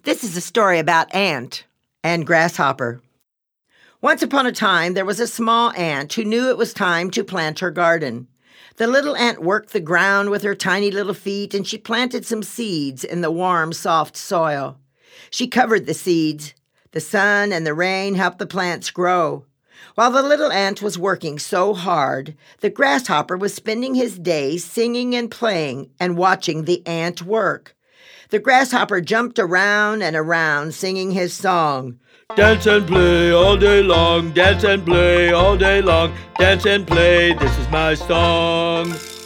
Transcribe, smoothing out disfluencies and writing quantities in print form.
This is a story about ant and grasshopper. Once upon a time, there was a small ant who knew it was time to plant her garden. The little ant worked the ground with her tiny little feet, and she planted some seeds in the warm, soft soil. She covered the seeds. The sun and the rain helped the plants grow. While the little ant was working so hard, the grasshopper was spending his days singing and playing and watching the ant work. The grasshopper jumped around and around singing his song. Dance and play all day long, dance and play all day long, dance and play, this is my song.